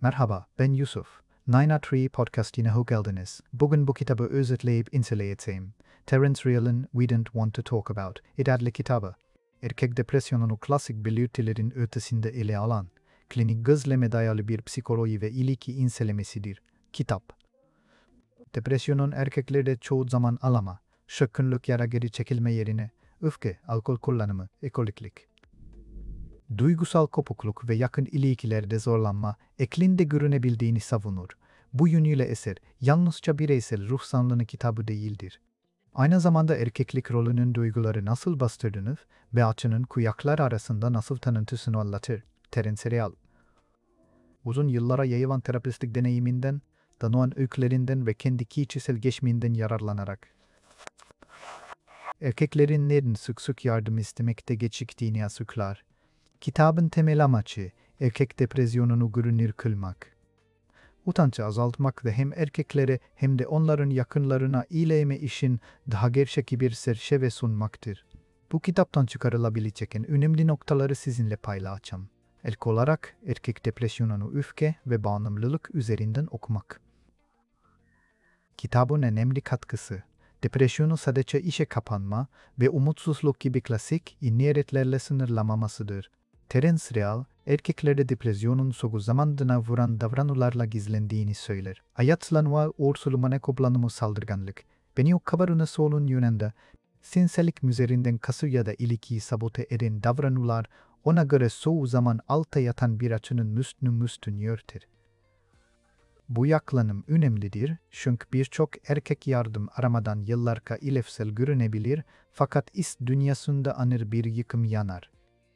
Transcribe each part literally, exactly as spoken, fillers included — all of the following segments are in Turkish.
Merhaba, ben Yusuf. Nine Tree Podcast'ine hoş geldiniz. Bugün bu kitabı özetleyip inceleyeceğim. Terence Real'ın We Don't Want to Talk About It adlı kitabı. Erkek depresyonunu klasik belirtilerin ötesinde ele alan, klinik gözleme dayalı bir psikoloji ve ilişki incelemesidir. Kitap. Depresyonun erkeklerde çoğu zaman alama, şaşkınlık ya da geri çekilme yerine öfke, alkol kullanımı, ekoliklik, duygusal kopukluk ve yakın ilişkilerde zorlanma eklinde görünebildiğini savunur. Bu yönüyle eser yalnızca bireysel ruh sağlığı kitabı değildir. Aynı zamanda erkeklik rolünün duyguları nasıl bastırdığını ve açının kuyaklar arasında nasıl tanıntısını anlatır. Terence Real. Uzun yıllara yayılan terapistlik deneyiminden, tanınan öykülerinden ve kendi kişisel geçmişinden yararlanarak erkeklerin neden sık sık yardım istemekte geciktiğini açıklar. Kitabın temel amacı erkek depresyonunu görünür kılmak. Utancı azaltmak ve hem erkeklere hem de onların yakınlarına iyileme için daha gerçek bir çerçeve sunmaktır. Bu kitaptan çıkarılabilecek en önemli noktaları sizinle paylaşacağım. İlk olarak erkek depresyonunu öfke ve bağımlılık üzerinden okumak. Kitabın önemli katkısı, depresyonu sadece işe kapanma ve umutsuzluk gibi klasik niyeretlerle sınırlamamasıdır. Terence Real, erkeklerde depresyonun çoğu zamanına vuran davranışlarla gizlendiğini söyler. Hayatlanma, orsulumane kullanımı saldırganlık, beni o kabarına solun yönünde, sinsellik üzerinden kasır ya da ilişkiyi sabote eden davranışlar, ona göre çoğu zaman altta yatan bir açının üstünü üstün yörter. Bu yaklanım önemlidir çünkü birçok erkek yardım aramadan yıllarca ilefsel görünebilir fakat iş dünyasında anır bir yıkım yanar.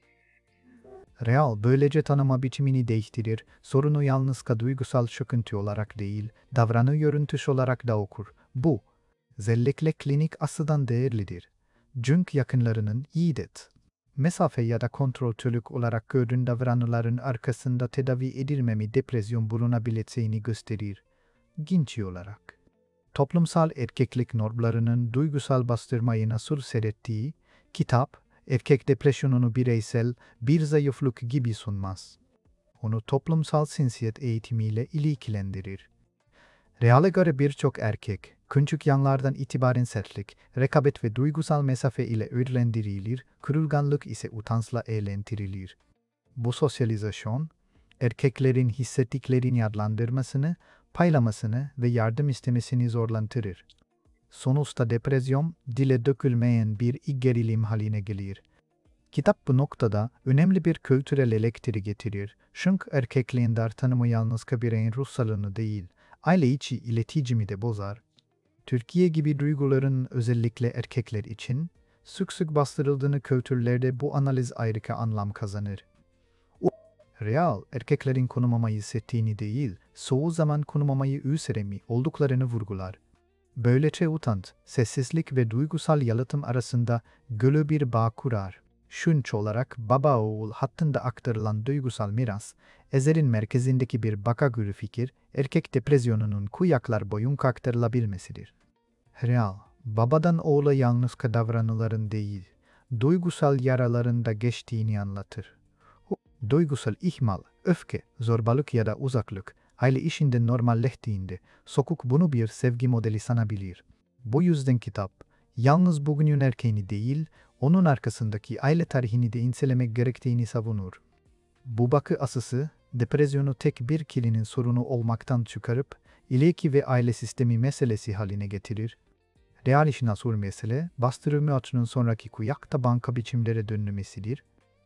Real böylece tanıma biçimini değiştirir, sorunu yalnızca duygusal çöküntü olarak değil, davranış görüntüsü olarak da okur. Bu, özellikle klinik açıdan değerlidir. Çünkü yakınlarının iyidet, mesafe ya da kontroltülük olarak gördüğün davranışların arkasında tedavi edilmemi depresyon bulunabileceğini gösterir. Ginci olarak. Toplumsal erkeklik normlarının duygusal bastırmayı nasıl seyrettiği, kitap, erkek depresyonunu bireysel bir zayıflık gibi sunmaz. Onu toplumsal cinsiyet eğitimiyle ilişkilendirir. Real'e göre birçok erkek, küçük yanlardan itibaren sertlik, rekabet ve duygusal mesafe ile öğrendirilir, kırılganlık ise utançla eğlendirilir. Bu sosyalizasyon, erkeklerin hissettiklerini adlandırmasını, paylamasını ve yardım istemesini zorlandırır. Sonuçta depresyon, dile dökülmeyen bir gerilim haline gelir. Kitap bu noktada önemli bir kültürel elektri getirir. Çünkü erkekliğin dar tanımı yalnızca bireyin ruh sağlığını değil, aile içi iletişimi de bozar. Türkiye gibi duyguların özellikle erkekler için sık sık bastırıldığını kültürlerde bu analiz ayrıca anlam kazanır. O, Real, erkeklerin konumlamayı hissettiğini değil, çoğu zaman konumlamayı üseremi olduklarını vurgular. Böylece utanç, sessizlik ve duygusal yalıtım arasında gölü bir bağ kurar. Şunç olarak baba-oğul hattında aktarılan duygusal miras, eserin merkezindeki bir bakagülü fikir, erkek depresyonunun kuyaklar boyunca aktarılabilmesidir. Real, babadan oğula yalnızca davranıların değil, duygusal yaraların da geçtiğini anlatır. O, duygusal ihmal, öfke, zorbalık ya da uzaklık, aile işinde normalleştiğinde, sokuk bunu bir sevgi modeli sanabilir. Bu yüzden kitap, yalnız bugünün erkeğini değil, onun arkasındaki aile tarihini de incelemek gerektiğini savunur. Bu bakı asısı, depresyonu tek bir kişinin sorunu olmaktan çıkarıp, ilişki ve aile sistemi meselesi haline getirir. Real işin asıl mesele, bastırılma açının sonraki kuyakta banka biçimlere dönmesidir.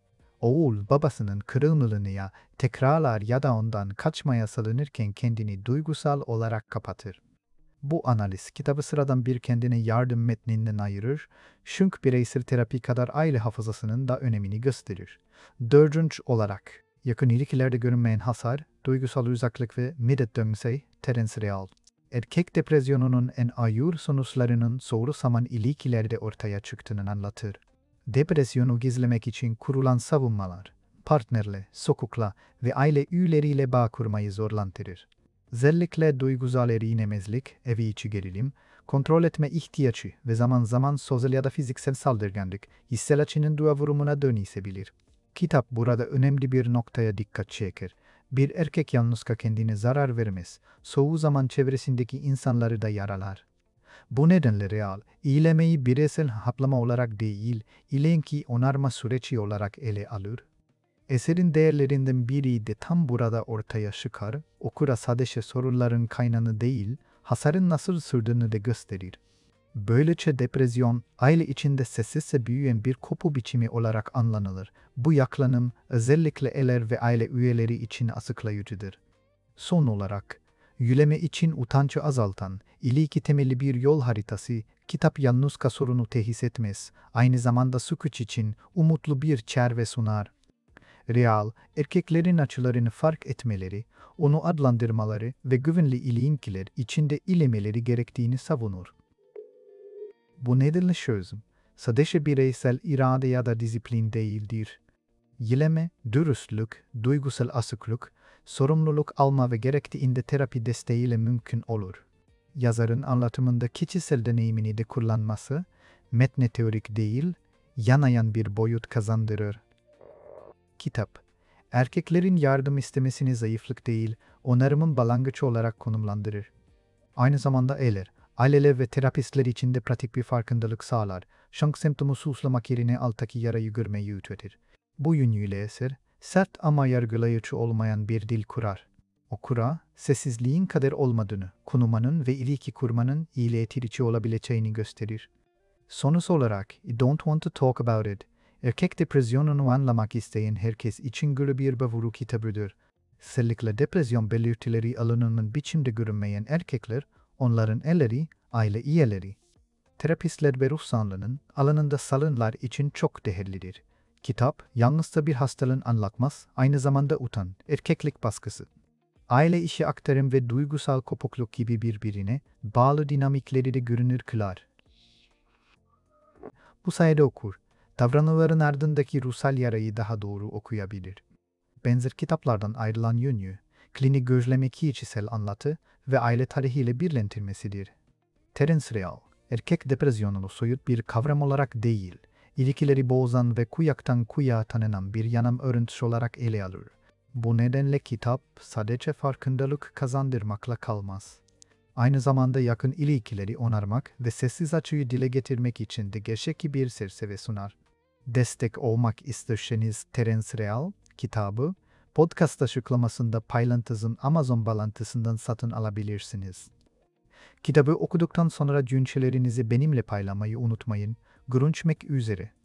Oğul, babasının kırılmalığını ya tekrarlar ya da ondan kaçmaya salınırken kendini duygusal olarak kapatır. Bu analiz kitabı sıradan bir kendine yardım metninden ayırır, çünkü bireysel terapi kadar aile hafızasının da önemini gösterir. Dördüncü olarak, yakın ilişkilerde görünmeyen hasar, duygusal uzaklık ve middet döngüsü, Terence Real. Erkek depresyonunun en ağır sonuçlarının soru zaman ilişkilerde ortaya çıktığını anlatır. Depresyonu gizlemek için kurulan savunmalar, partnerle, sokukla ve aile üyeleriyle bağ kurmayı zorlandırır. Özellikle duygusal erinemezlik, evi içi gerilim, kontrol etme ihtiyacı ve zaman zaman sosyal ya da fiziksel saldırganlık, hissel açının dua vurumuna dönüşebilir. Kitap burada önemli bir noktaya dikkat çeker. Bir erkek yalnızca kendine zarar vermez, çoğu zaman çevresindeki insanları da yaralar. Bu nedenle real, iyilemeyi bireysel haplama olarak değil, ilenki onarma süreci olarak ele alır. Eserin değerlerinden biri de tam burada ortaya çıkar, okura sadece sorunların kaynağını değil, hasarın nasıl sürdüğünü de gösterir. Böylece depresyon, aile içinde sessizce büyüyen bir kopu biçimi olarak anlanılır. Bu yaklanım, özellikle eler ve aile üyeleri için açıklayıcıdır. Son olarak, yüleme için utancı azaltan, iliki temelli bir yol haritası, kitap yalnızca sorunu teşhis etmez, aynı zamanda sükuç için umutlu bir çerve sunar. Real, erkeklerin açılarını fark etmeleri, onu adlandırmaları ve güvenli ilişkiler içinde ilemeleri gerektiğini savunur. Bu nedenle çözüm, sadece bireysel irade ya da disiplin değildir. Yileme, dürüstlük, duygusal açıklık, sorumluluk alma ve gerektiğinde terapi desteğiyle mümkün olur. Yazarın anlatımında kişisel deneyimini de kullanması, metne teorik değil, yanayan bir boyut kazandırır. Kitap, erkeklerin yardım istemesini zayıflık değil, onarımın başlangıcı olarak konumlandırır. Aynı zamanda eler, aileler ve terapistler için de pratik bir farkındalık sağlar, şank semptomu suçlamak yerine alttaki yarayı görmeyi öğretir. Bu yönüyle eser, sert ama yargılayıcı olmayan bir dil kurar. Okura, sessizliğin kader olmadığını, konumanın ve ilişki kurmanın iyileştirici olabileceğini gösterir. Sonuç olarak, I don't want to talk about it. Erkek depresyonunu anlamak isteyen herkes için gülü bir bavuru kitabıdır. Özellikle depresyon belirtileri alanının biçimde görünmeyen erkekler, onların elleri, aile üyeleri. Terapistler ve ruh sağlığının alanında salınlar için çok değerlidir. Kitap, yalnızca bir hastalığın anlatmaz, aynı zamanda utan, erkeklik baskısı, aile işi aktarım ve duygusal kopukluk gibi birbirine bağlı dinamikleri de görünür kılar. Bu sayede okur, davranışların ardındaki ruhsal yarayı daha doğru okuyabilir. Benzer kitaplardan ayrılan yönü, klinik gözleme kişisel anlatı ve aile tarihiyle birleştirmesidir. Terence Real, erkek depresyonunu soyut bir kavram olarak değil, ilişkileri bozan ve kuyaktan kuyağa tanınan bir yanam örüntüsü olarak ele alır. Bu nedenle kitap sadece farkındalık kazandırmakla kalmaz. Aynı zamanda yakın ilişkileri onarmak ve sessiz açıyı dile getirmek için de gerçekçi bir çerçeve sunar. Destek olmak isterseniz Terence Real kitabı, podcast açıklamasında paylaştığım Amazon bağlantısından satın alabilirsiniz. Kitabı okuduktan sonra düşüncelerinizi benimle paylaşmayı unutmayın. Görüşmek üzere.